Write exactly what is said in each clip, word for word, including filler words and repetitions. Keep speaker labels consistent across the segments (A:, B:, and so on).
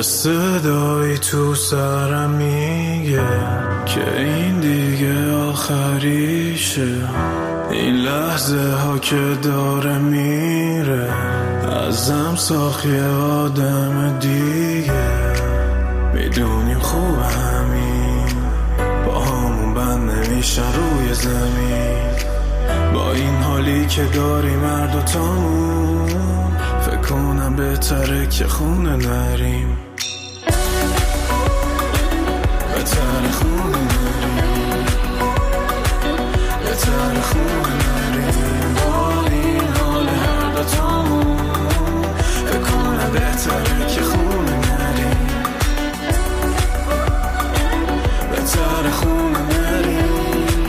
A: یه صدایی تو سرم میگه که این دیگه آخریشه، این لحظه ها که داره میره ازم ساخت یه آدم دیگه. میدونیم خوب همین با همون بند نمیشن روی زمین، با این حالی که داریم هر دوتامون فکر کنم بهتره که خونه نریم، بهتره خونه نریم، بهتره خونه نریم. با این حال هر دوتامون فکر کنم بهتره که خونه نریم، بهتره خونه نریم،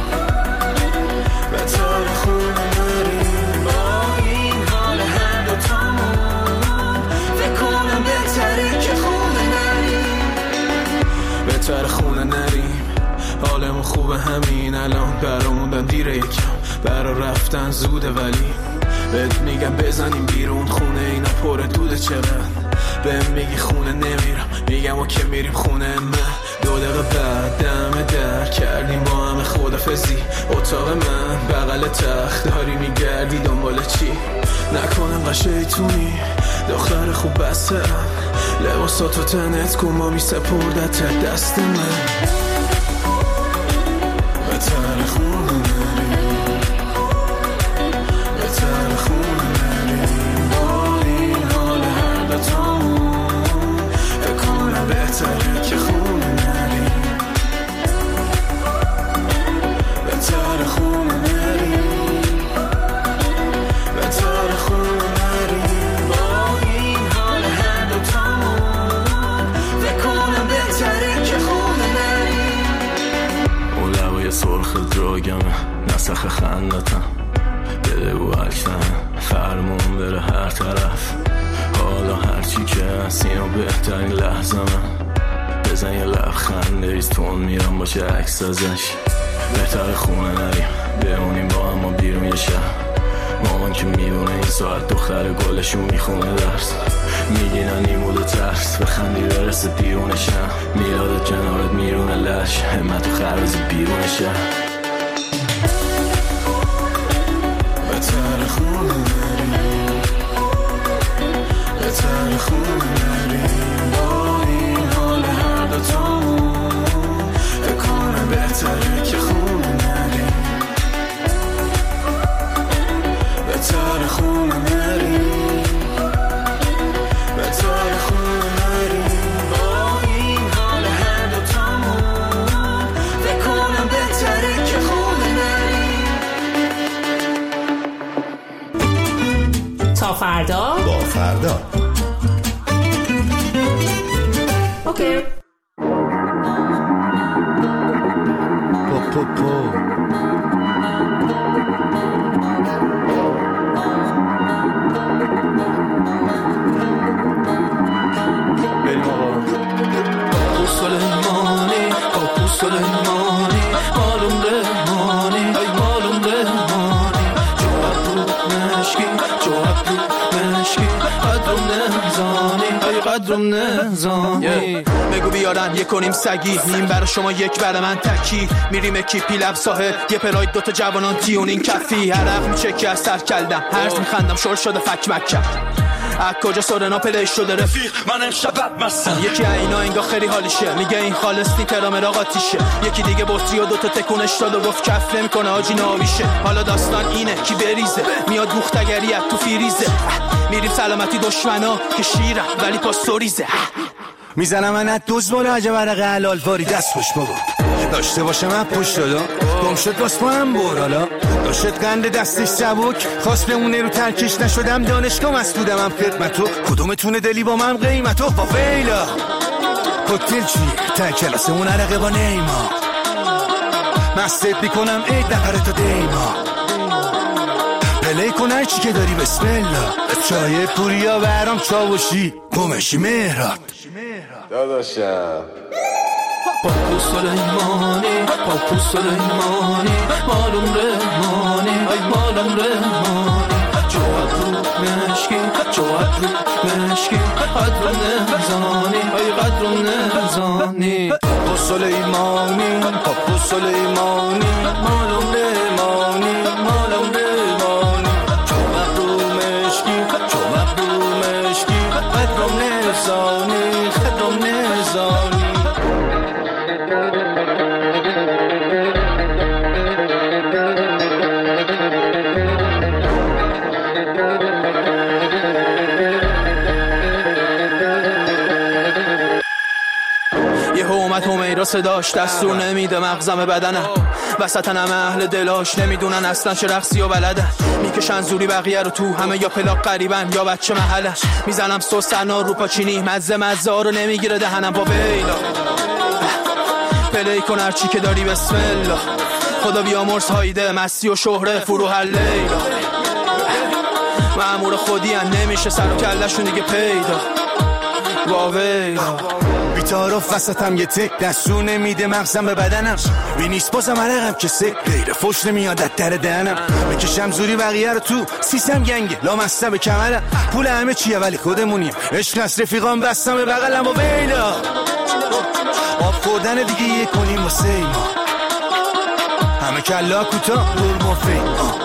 A: بهتره خونه نریم. با این حال هر دوتامون فکر کنم بهتره که خونه نریم، بهتره خونه نریم. حالمون خوبه همین الان، براموندن دیره یکم، برا رفتن زوده ولی بهت میگم بزنیم بیرون خونه اینا پر دوده چقدر. بهم میگی خونه نمیرم، میگم و که میریم خونه من. دو دقیقه بعد دم در کردیم با همه خدافزی، اتاق من بغل تخت داری میگردی دنبال چی؟ نکنم قشیتونی دختر خوب بسته ام، لباساتو تنت کن ما میسپردت دست من. بهتره خونه نریم، بهتره خونه نریم. با این حال هر دوتامون فکر کنم بهتره که خونه نریم، بهتره خونه نریم، بهتره خونه نریم. با این حال هر دوتامون فکر کنم بهتره که خونه نریم. اون لبای سرخ دراگمه نسخ خندتم، بده و اکشن فرمون بره هر طرف. حالا هرچی که هست اینو بهترین لحظه من، بزن یه لبخند ریزتون میرم باشه عکس ازش. بهتر خونه نریم بمونیم با هم و بیرون یه شهر، مامان که میدونه این ساعت دختر گلشون میخونه درس. میگینن نیمود و ترس بخندی برسه دیرون شهر، میلادت کنارت میرونه لش همت و خرز بیرون شهر. بهتر خونه نریم، بهتر خونه نریم. با این حال هر دوتامون فکر کنم بهتره که خونه نریم، بهتر خونه نریم، بهتر خونه نریم. با این حال هر دوتامون فکر کنم بهتره که خونه نریم.
B: تا فردا
C: با فردا
B: اوکی.
C: پو پو پو بریم آقا.
A: پاپو سلیمانی، پاپو سلیمانی، مالوم رحمانی، ای مالوم رحمانی. جو ابرو مشکی، جو ابرو مشکی، قدرم نهزانی، ای قدرم نهزانی.
D: بگو بیارن یک کنیم سگی، نیم برا شما یک برا من تکی. میریم اکیپی لب ساحل، یه پراید دوتا جوانان تیونین کفی. عرق میچکی از سر کلدم، هرز میخندم شل شده فک مکم. از کجا سورنا پلیش شده رفیق من امشب مستم. یکی اینا انگا خیلی حالیشه، میگه این خالص نی ترامرا قاتیشه. یکی دیگه بطری و دوتا تکونش داد و گفت کف نمیکنه آجی ناویشه. حالا داستان اینه کی بریزه میاد بوختگری از تو فیریزه. میریم سلامتی دشمنا که شیرم ولی پاستوریزه.
E: میزنم من از دوز بالا عجب عرق حلال واری دست خوش بابا داشته باشه من پشت دادا گم شد باز پاهم برالا داشت قند دستش سبک خواست بمونه رو ترکش نشدم دانشگاه مسدودم هم خدمتو کدومتونه دلی با من قیمتو با ویلا کوکتل چیه تا کلاسمون عرقه با نیما مستت میکنم عید نفره تا دیما پلی کن هر چی که داری بسم الله چای پوریا برام چاوشی گمشی مهرات
C: داداشم
A: پاپو سلیمانی پاپو سلیمانی مالوم رحمانی ای مالوم رحمانی جو ابرو مشکی جو
D: چو ابرو مشکی قدر نزانی ای قدر نزانی
E: پاپو سلیمانی پاپو سلیمانی مالم ریمانی مالم ریمانی چو ابرو مشکی چو ابرو مشکی قدرم نزانی قدرم نزانی
D: یه اومد همیرا صداش دستور نمیده مغزم بدنم وسطنم اهل دلاش نمیدونن اصلا چه رقصی و بلدن میکشن زوری بقیه رو تو همه یا پلاک قریبن یا بچه محلش میزنم سوسنا رو پاچینی مزه مزه ها رو نمیگیره دهنم با بیلا پلی کن هرچی که داری بسم الله خدا بیامرز هایده مستی و شهره فرو هر لیلا مأمور خودی هم نمیشه سر و کلشون دیگه پیدا با ویلا
E: بیتارف وسطم یه تک دستور نمیده مغزم به بدنم وی نیست بازم عرقم که سک غیر فوش نمیاد از در دهنم بکشم زوری بقیه رو تو سیسم گنگه لامسته به کمرم پول همه چیه ولی خودمونیم عشق نست رفیقام بستم به بغلم و ویلا آب خوردن دیگه یه کنیم واسه ما همه کلا کوتاه دور مفید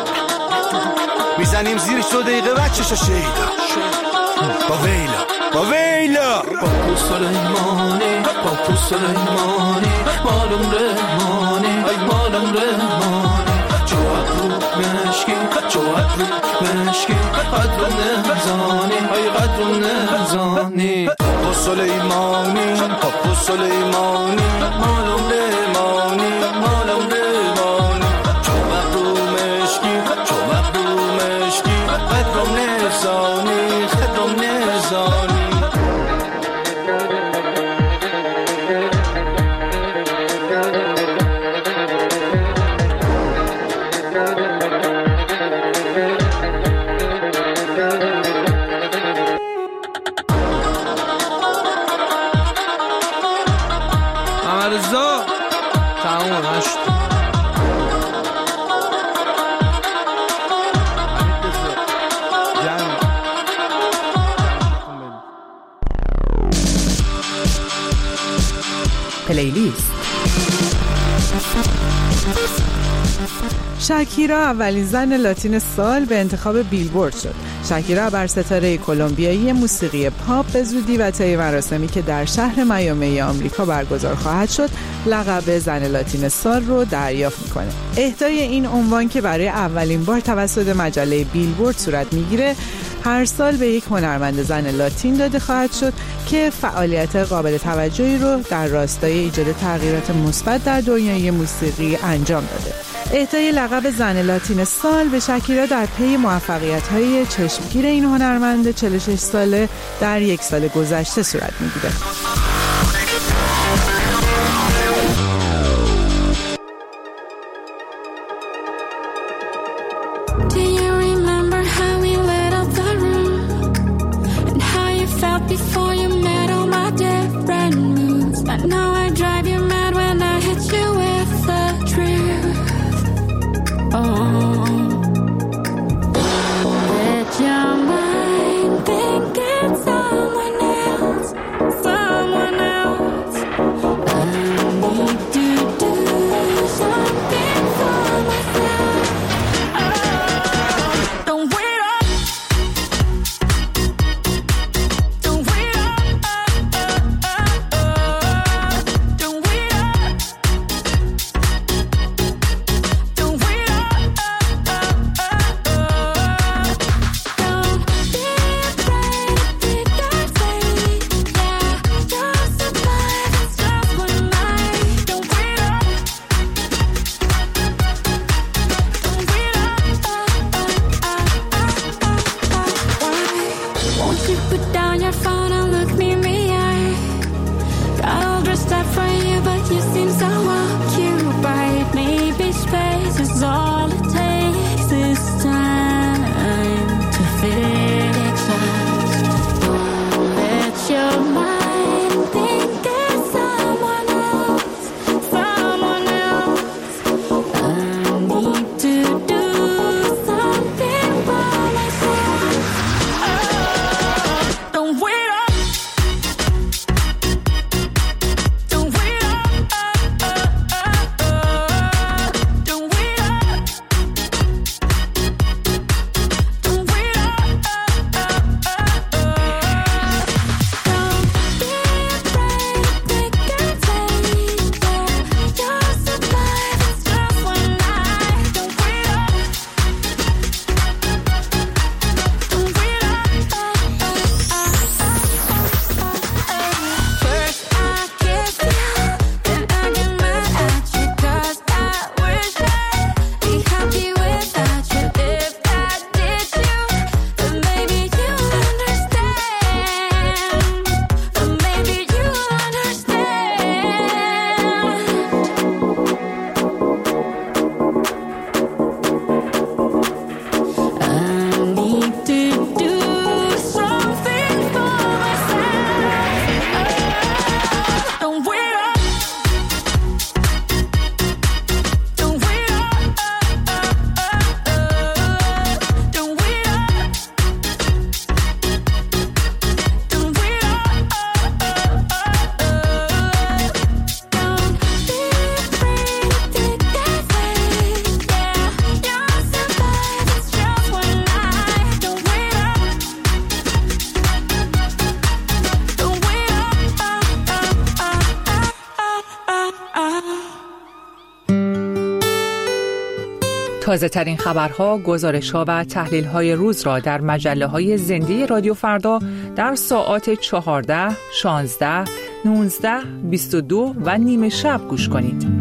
E: میزنیم زیرش دو دقیقه بچه‌شو شیدا با ویلا با ویلا
D: پاپو سلیمانی پاپو سلیمانی مالم رحمانی ای مالم رحمانی چو ابرو مشکی چو ابرو مشکی قدر نزانی ای قدر نزانی
E: پاپو سلیمانی پاپو سلیمانی مالم رحمانی مالم رحمانی چو ابرو مشکی چو ابرو مشکی قدرم نزانی قدرم نزانی
D: امرزا تمام هشت
B: پلیلیست. شاکیرا اولین زن لاتین سال به انتخاب بیلبورد شد. شاکیرا بر ستاره کلمبیایی موسیقی پاپ به زودی و طی مراسمی که در شهر میامی آمریکا برگزار خواهد شد لقب زن لاتین سال رو دریافت میکنه. اهدای این عنوان که برای اولین بار توسط مجله بیلبورد صورت میگیره هر سال به یک هنرمند زن لاتین داده خواهد شد که فعالیت قابل توجهی رو در راستای ایجاد تغییرات مثبت در دنیای موسیقی انجام داده. اهدای لقب زن لاتین سال به شاکیرا در پی موفقیت‌های چشمگیر این هنرمند چهل و شش ساله در یک سال گذشته صورت می‌گیره. تازه ترین خبرها، گزارش‌ها و تحلیل‌های روز را در مجله‌های زنده رادیو فردا در ساعات چهارده، شانزده، نوزده، بیست و دو و نیمه شب گوش کنید.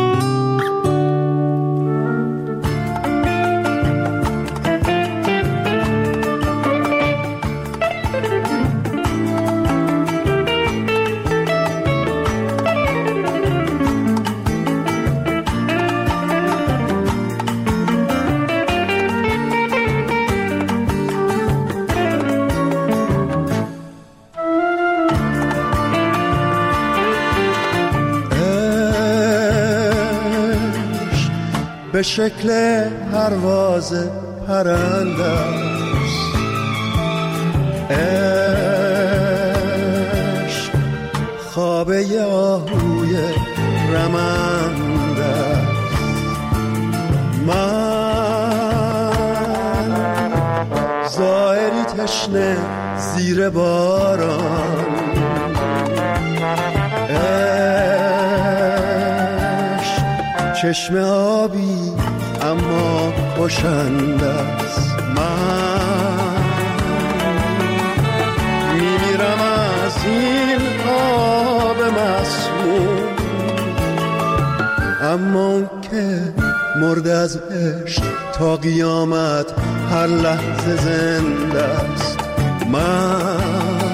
F: به شکل پرواز پرنده است، عشق خوابه آهوی رمنده است. من زائری تشنه زیر باران، چشم آبی اما کشنده است. من میمیرم از این آب مسموم، اما که مرد از عشق تا قیامت هر لحظه زنده است. من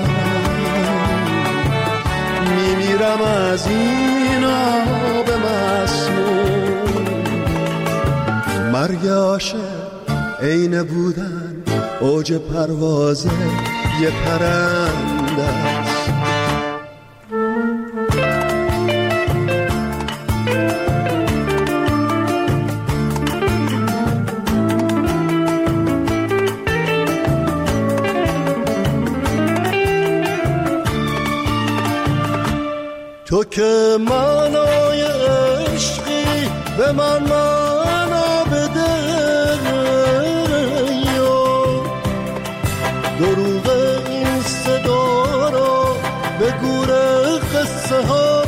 F: میمیرم از این آب مسموم. مرگ عاشق عین بودن اوج پرواز یه پرنده است. تو که معنای عشقی به من معنا بده، دروغ این صدا را به گور قصه ها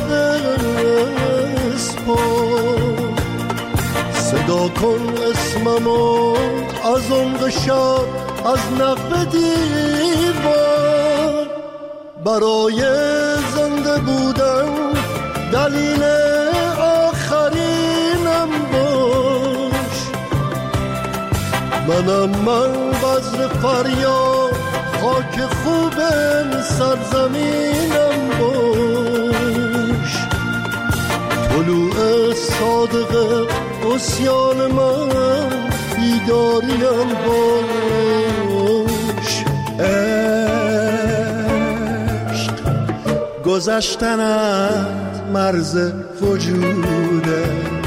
F: بسپار. صدا کن اسممو از عمق شب، از نقب دیوار. برای زنده بودن دلیل آخرینم باش. منم من بذر فریاد، خاک خوبم سرزمینم باش. طلوع صادق عصیان من بیداریم باش. عشق گذشتنت مرز وجوده،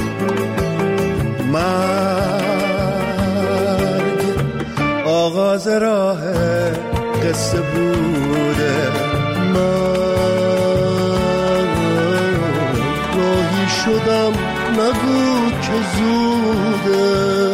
F: مرگ آغاز راه قصه بوده. من راهی شدم نگو که زوده،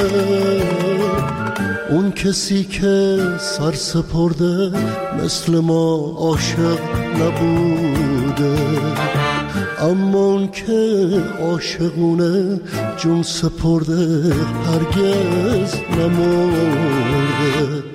F: اون کسی که سر سپرده مثل ما عاشق نبوده. اما اون که عاشقونه جون سپرده هرگز نمرده.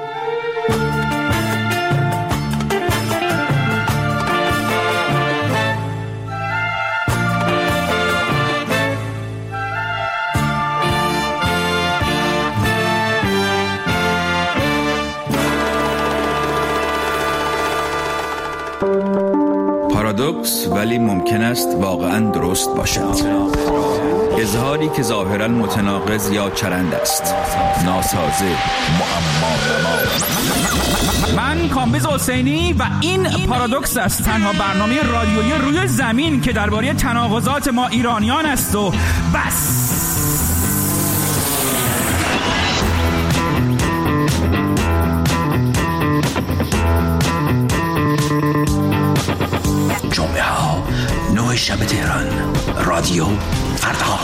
G: پارادوکس ولی ممکن است واقعا درست باشد. اظهاری که ظاهرا متناقض یا چرند است، ناسازه، معما.
H: من کامبیز حسینی و این پارادوکس است، تنها برنامه رادیویی روی زمین که درباره تناقضات ما ایرانیان است و بس.
I: جمعه ها نه شب تهران، رادیو فردا.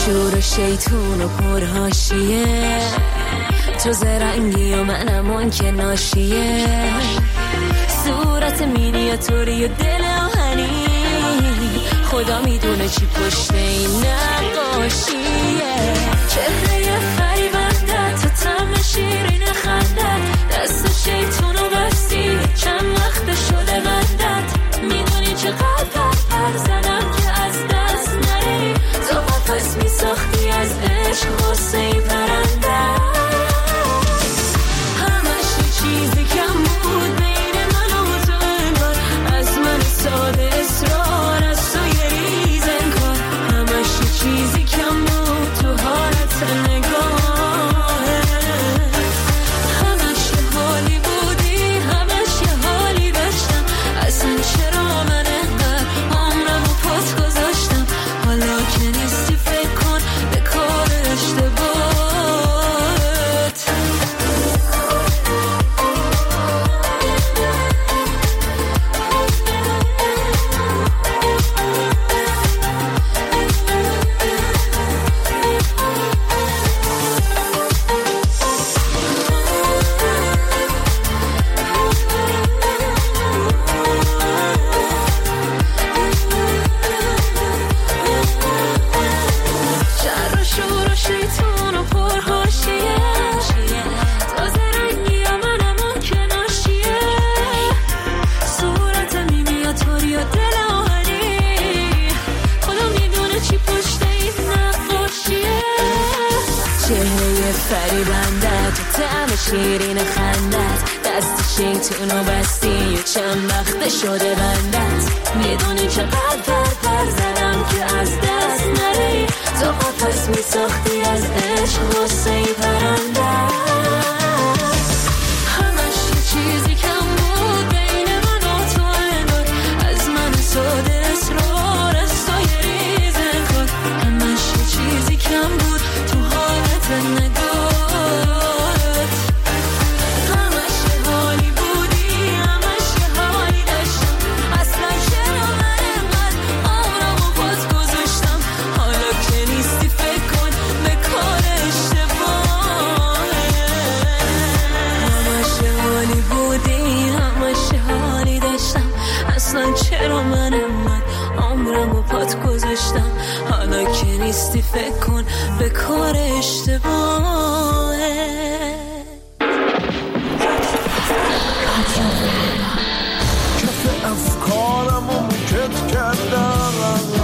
J: شور و شیطون و پرهاشیه، تو زرنگی و منم اون که ناشیه، صورت مینیاتوری و دل آهنی، خدا میدونه چی پشت این نقاشیه. چهره فریبنده تو طعم شیرین خندت، دست شیطون و بستی چند وقت شده بندت، میدونی چقدر پر زدم که از دست نری، تو قفس میساختی از عشق غصه ای پرنده، همش یه چیزی کم بود بین من و تو انگار، از من ساده اصرار از تو یه ریز انگار، همش یه چیزی کم بود تو حالت نگاهه، همش یه حالی بودی همش یه حالی داشتم، اصلا چرا من انقدر عمرم و پات گذاشتم، حالا که نیستی فکر کن به کار اشتباهت. شر و شور و شیطون و پرهاشیه، تازه رنگی و منم اون که ناشیه، صورت مینیاتوری و دل آهنی، خدا میدونه چی پشت این نقاشیه. چهره فریبنده تو طعم شیرین خندت، دست شیطون و بستی و چند وقت شده بندت، میدونی چقدر پر پر زدم که از دست نری، تو قفس میساختی از عشق غصه ای پرنده، همش یه چیزی کم بود بین من و تو انگار، از من ساده اصرار از تو یه ریز انگار، همش یه چیزی کم بود تو حالت نگاهت، همش یه حالی بودی همش یه حالی داشتم، اصلا چرا من انقدر عمرم و پات گذاشتم، حالا که نیستی فکر کن به کار اشتباهه، همش یه حالی بودی همش یه حالی داشتم، اصلا چرا من انقدر عمرم و پات گذاشتم، حالا که نیستی فکر کن به کار اشتباهه.
A: کف افکارم و موکت کردم،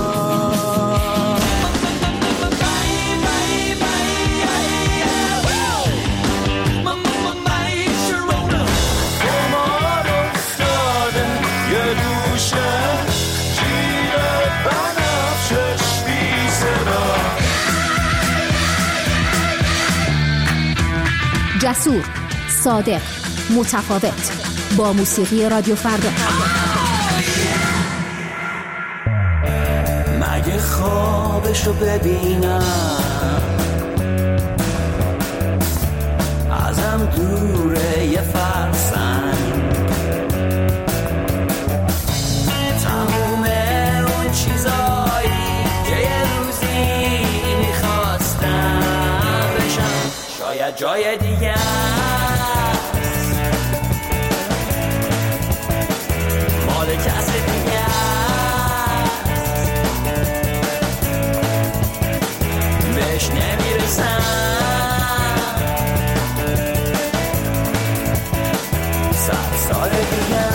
A: خمار افتاده یه گوشه جیر بنفشش بی صدا.
K: جسور، صادق، متفاوت، با موسیقی رادیو فردا.
A: مگه خوابشو ببینم ازم دوره یه فرسنگ، تموم اون چیزایی که یه روزی میخواستم بشم شاید جای دیگه مال کس دیگه بهش نمیرسم، صد سال دیگه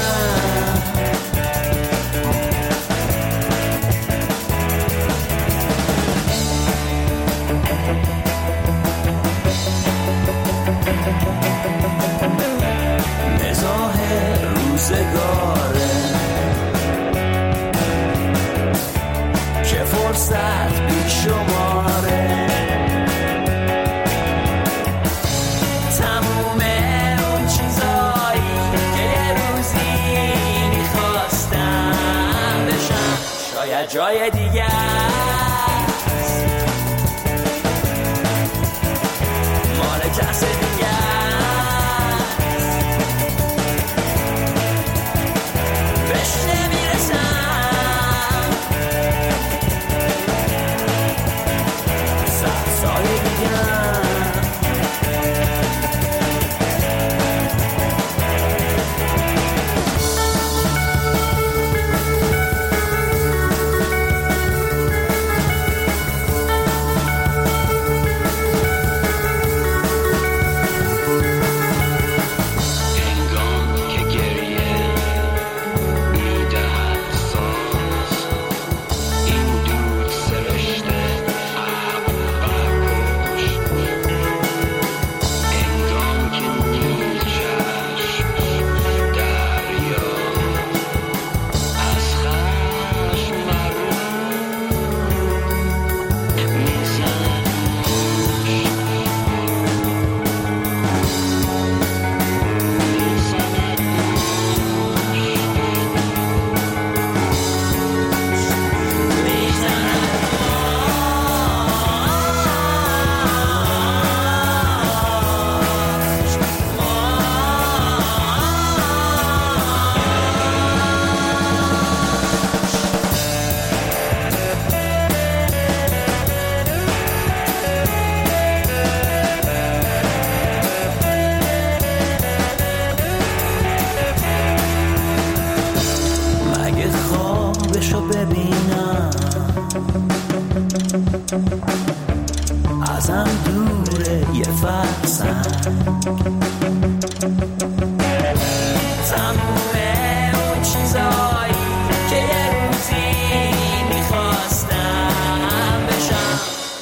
A: مزاح روزگاره که فرصت بی شماره، تموم اون چیزایی که یه روزی میخواستم بشم شاید جای دیگه مال کس دیگه بهش نمیرسم، ازم دوره یه فرسنگ تمومه اون چیزایی که یه روزی میخواستم بشم.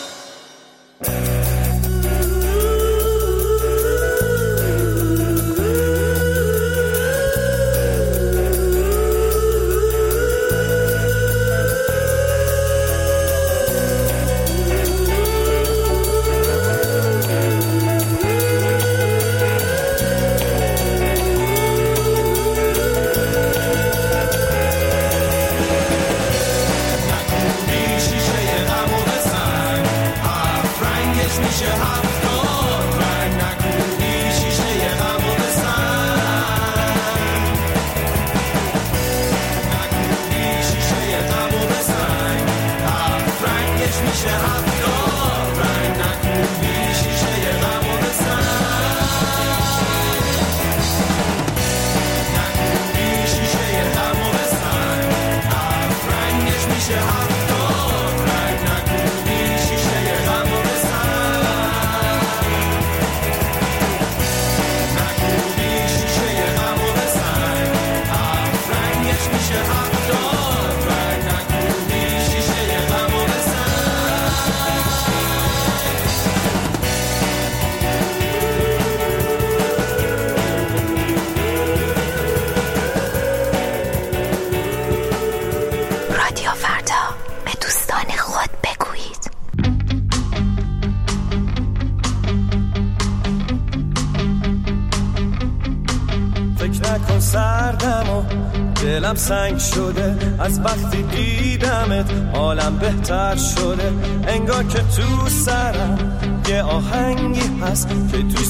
L: دلم سنگ شده از وقتی دیدمت، حالم بهتر شده، انگار که تو سرم یه آهنگی هست که تو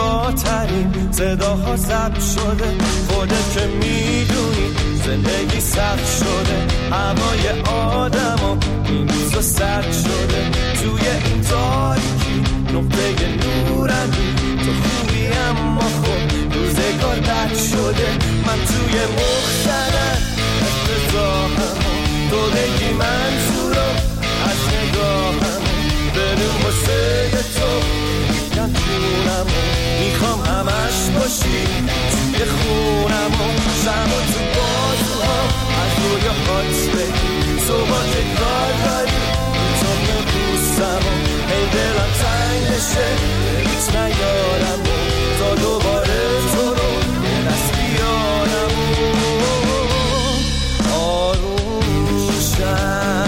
L: زیباترین صداها ضبط شده. خودت که میدونی زندگی سخت شده، هوای آدمو این روزا سرد شده، توی این تاریکی نقطه نورمی تو خوبی اما خب روزگار بد شده. من توی مختلف افتضاحم، تو بگی منظورو از نگاهم، بدون واسه تو میگم جونمو میخوام همش باشی توی خونمو، شما تو بازوها از روی حادث بگی صبح تکرار داری تو نبوسمو، هی دلم تنگ بشه بریت نیارمو تا دوباره تو رو یه دست بیارمو آروم شم.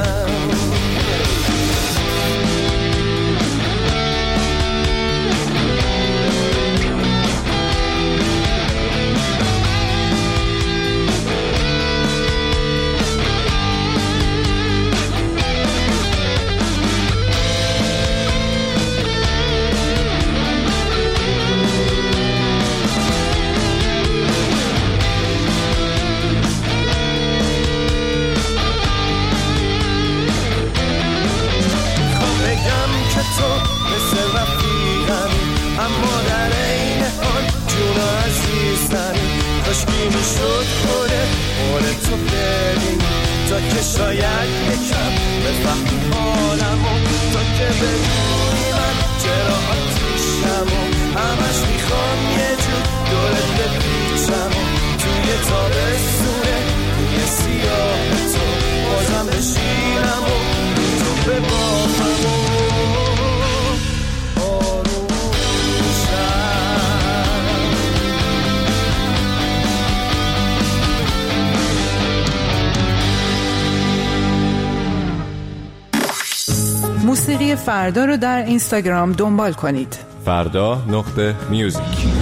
L: تو مثل رفیقمی اما در این حال جون عزیزمی، کاشکی میشد خوره خوره تو بریم تا که شاید یکم بفهمی حالمو، تا که بدونی من چرا آتیشمو همش میخوام یه جور دورت بپیچمو، توی تابستونه توی سیاه تو بازم بشینمو تو به بافمو
B: موسیقی فردا رو در اینستاگرام دنبال کنید.
M: فردا نقطه میوزیک.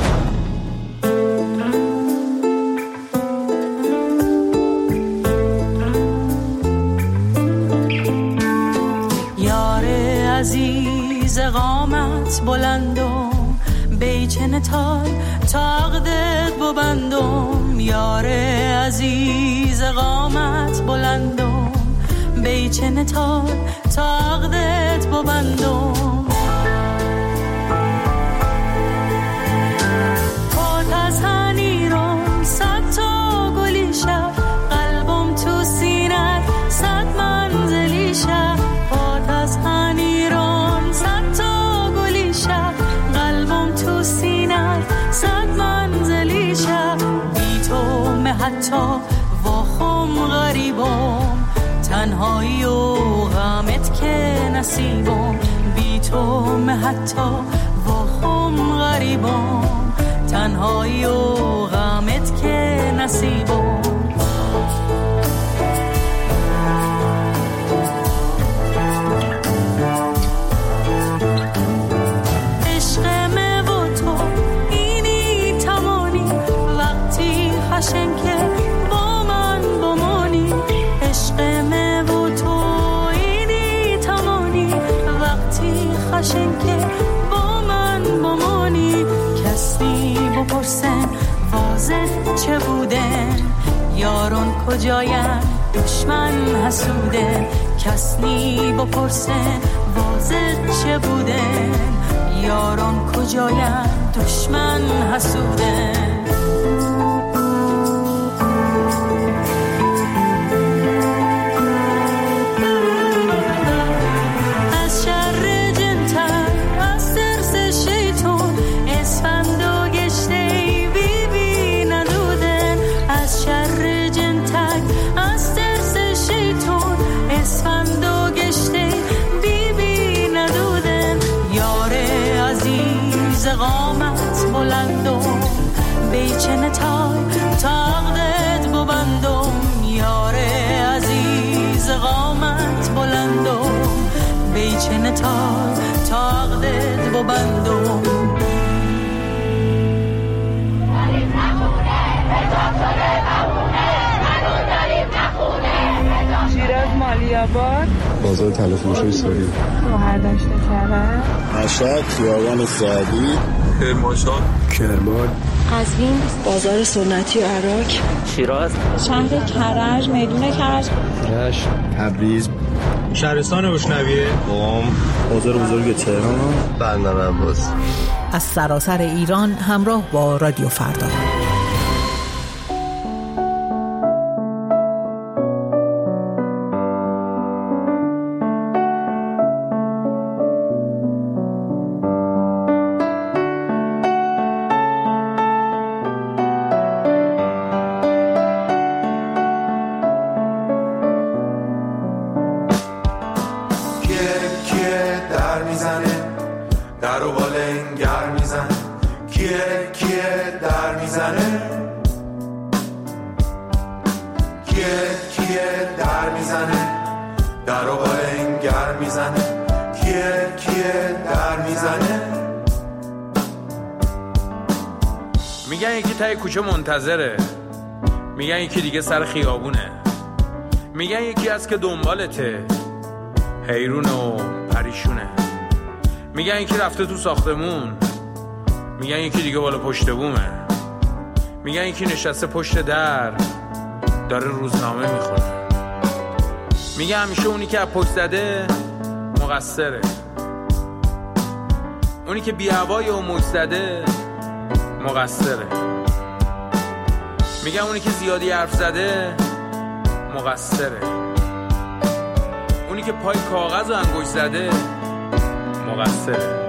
N: یار عزیز قامت بلندم بیچن تال تاقدت ببندم، یار عزیز قامت بلندم بیچن تال تاقدت ببندم، پات از هنیرم صد تا گلی شب، قلبم تو سینت صد منزلی شب، پات از تنهایی و غمت که نصیبم بی تو من حتی واخم غریبم تنهایی و غمت که نصیبم عشق من و تو اینی تمانی وقتی خشن که با من بمانی عشق من و تو اینی تمانی وقتی خشن که با من بمانی کسی بپرسن واضح چه بودن یارون کجاین دشمن حسودن کسی بپرسن واضح چه بودن یارون کجاین دشمن حسودن قامت بلندم بیچن تای تاقدت ببندم یار عزیز قامت بلندم بیچن تای تاقدت ببندم
B: شیراز مالی‌آباد
O: بازار تلفروشی سوری
B: شهردشت کرج
O: مشهد خیابان سعدی
P: کرمانشاه
O: کرمان
Q: قزوین بازار سنتی و عراق
R: شیراز
Q: شهر کرج میدون کرج
O: رشت تبریز
P: شهرستان روشنویه
O: قم بازار بزرگ تهران بندر عباس
S: از سراسر ایران همراه با رادیو فردا
T: کوچه منتظره میگن یکی دیگه سر خیابونه میگن یکی از که دنبالته حیرون و پریشونه میگن یکی رفته تو ساختمون میگن یکی دیگه بالا پشت بومه میگن یکی نشسته پشت در داره روزنامه میخونه میگن همیشه اونی که پشت زده مقصره اونی که بی هوای و موج زده مقصره میگم اونی که زیادی حرف زده مقصره اونی که پای کاغذ و انگشت زده مقصره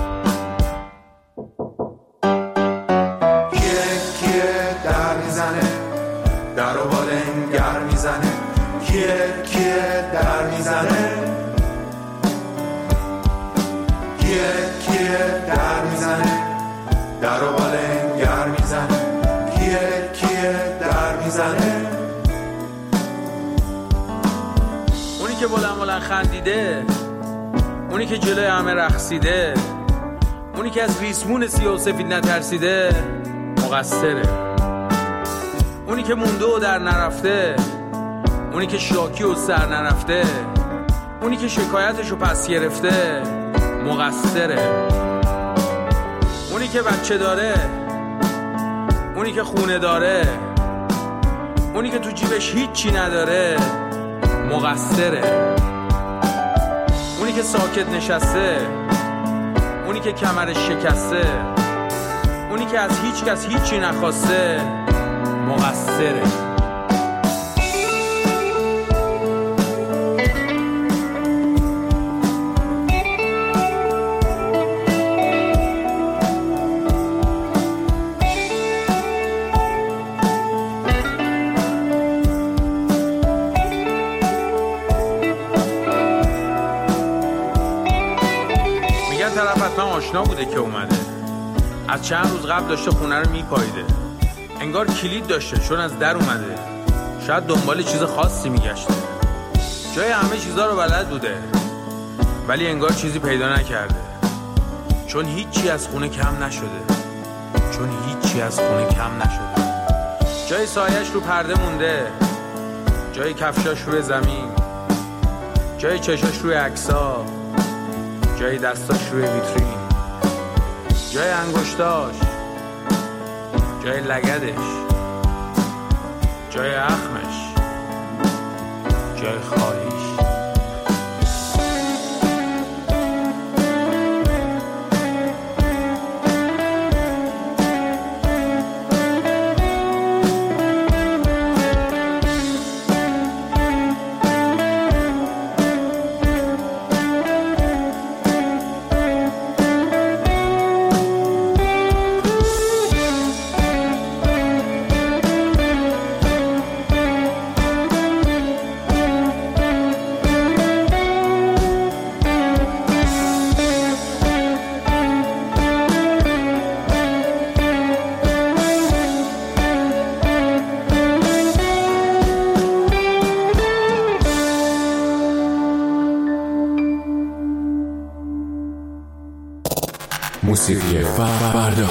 U: کیه کیه در میزنه در و بالنگر میزنه کیه کیه در میزنه کیه کیه در میزنه در و بالنگر میزنه کیه کیه در میزنه
T: اونی که بلند بلند خندیده اونی که جلوی همه رقصیده اونی که از ریسمون سیاه و سفید نترسیده مقصره اونی که مونده و در نرفته اونی که شاکی و سر نرفته اونی که شکایتشو پس گرفته مقصره اونی که بچه داره اونی که خونه داره اونی که تو جیبش هیچی نداره مقصره اونی که ساکت نشسته اونی که کمرش شکسته اونی که از هیچ کس هیچی نخواسته مقصره طرف حتما آشنا بوده که اومده. از چند روز قبل داشته خونه رو میپاییده. انگار کلید داشته چون از در اومده. شاید دنبال چیز خاصی میگشته. جای همه چیزا رو بلد بوده، ولی انگار چیزی پیدا نکرده. چون هیچی از خونه کم نشده. چون هیچی از خونه کم نشده. جای سایش رو پرده مونده، جای کفشاش روی زمین، جای چشاش روی عکس‌ها، جای دستاش روی ویترین، جای انگشتاش، جای لگدش، جای اخمش، جای خواهیش.
M: موسیقی فردا.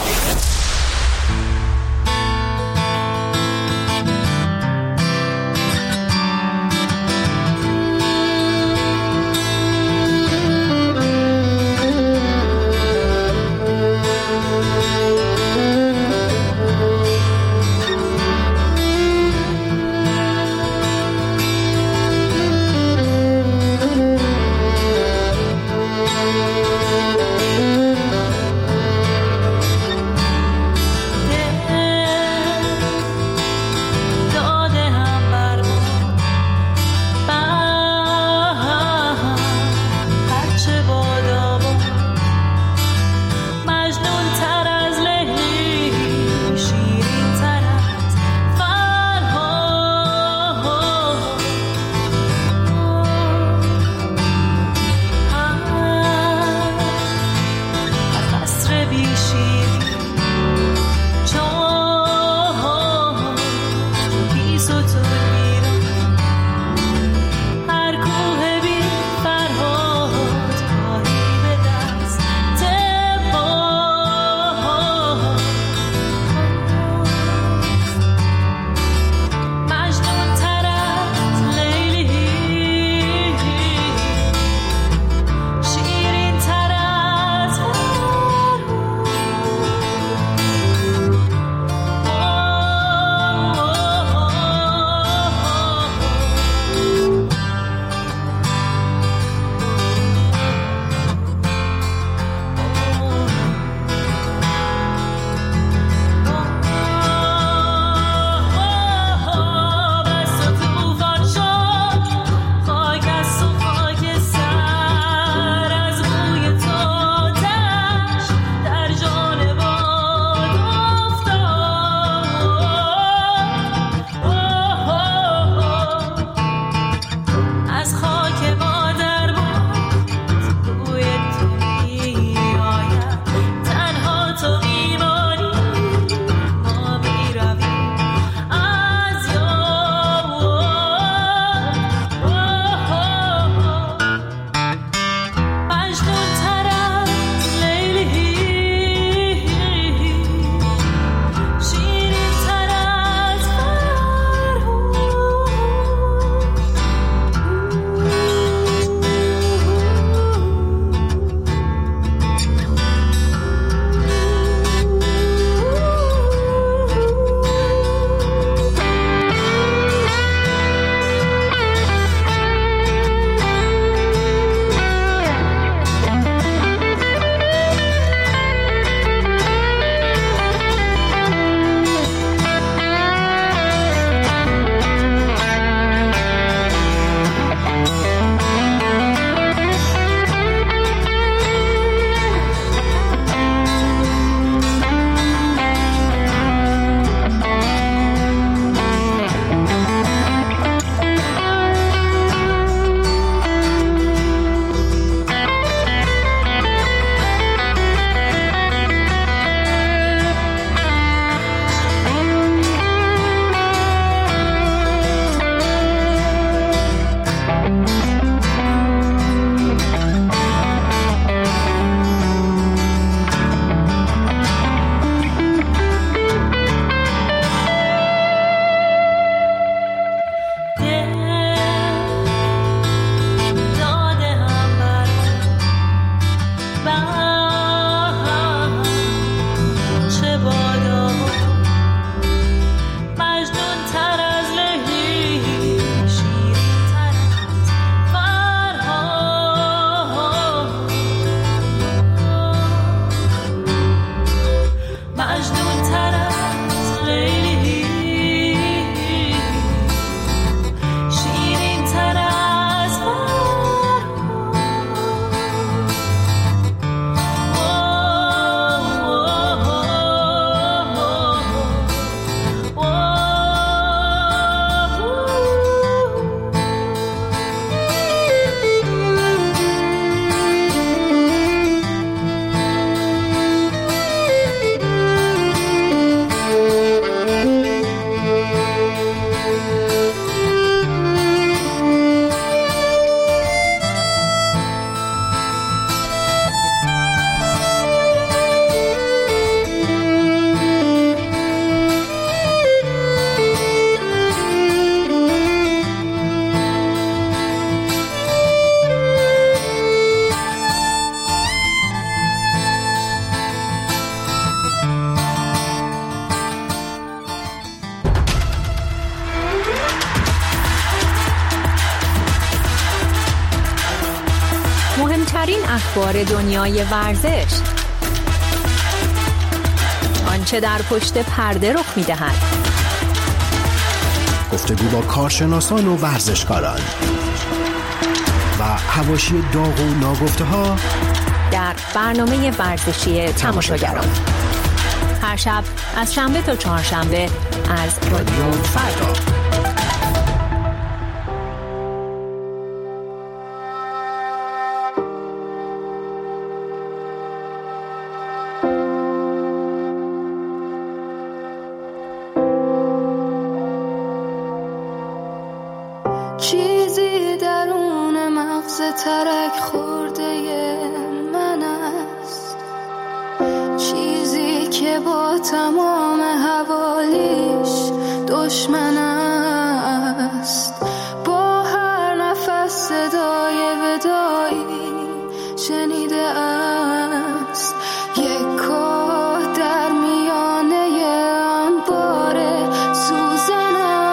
K: مهمترین اخبار دنیای ورزش، آنچه در پشت پرده رخ می‌دهد،
R: گفتگو با کارشناسان و ورزشکاران و حواشی داغ و ناگفته‌ها
K: در برنامه ورزشی تماشاگران، هر شب از شنبه تا چهارشنبه از رادیو فردا.
V: چیزی درون مغز ترک خورده من است، چیزی که با تمام حوالیش دشمن است. با هر نفس صدای ودایی شنیده است، یک کاه در میانه انبار سوزن است.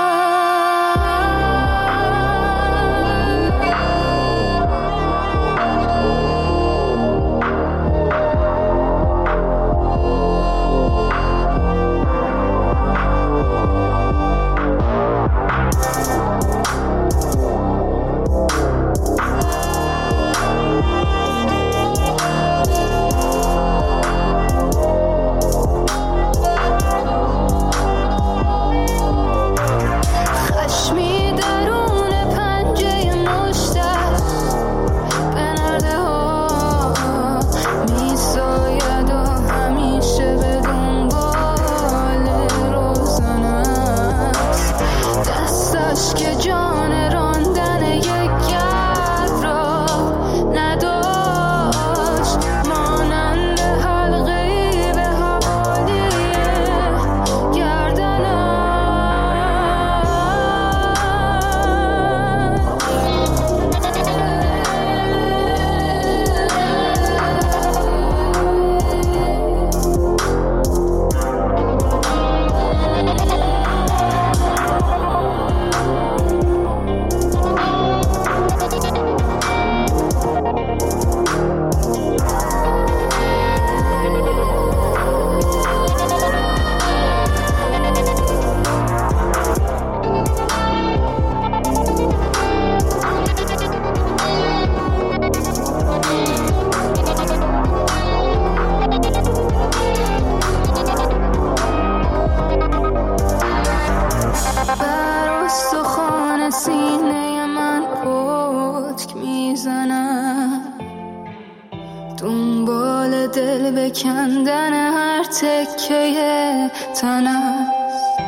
V: دنبال دل بکندن هر تکه تن است،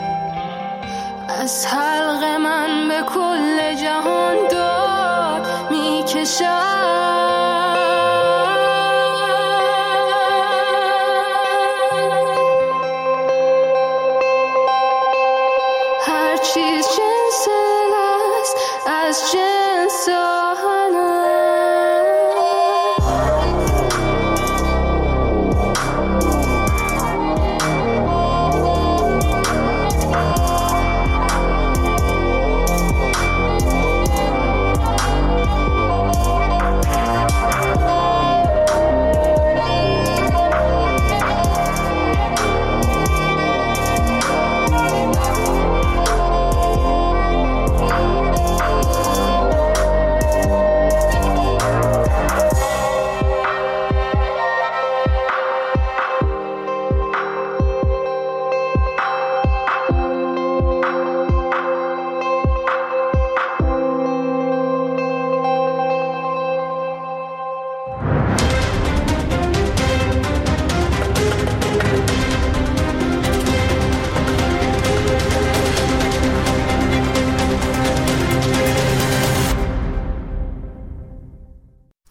V: از حلق من به کل جهان داد میکشد.